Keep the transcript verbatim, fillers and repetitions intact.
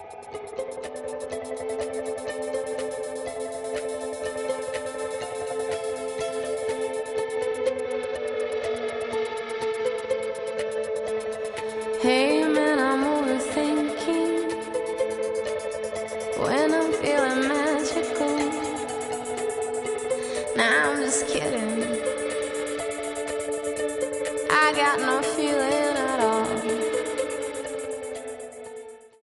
Hey man, I'm overthinking when I'm feeling magical. Nah, I'm just kidding. I got no feeling.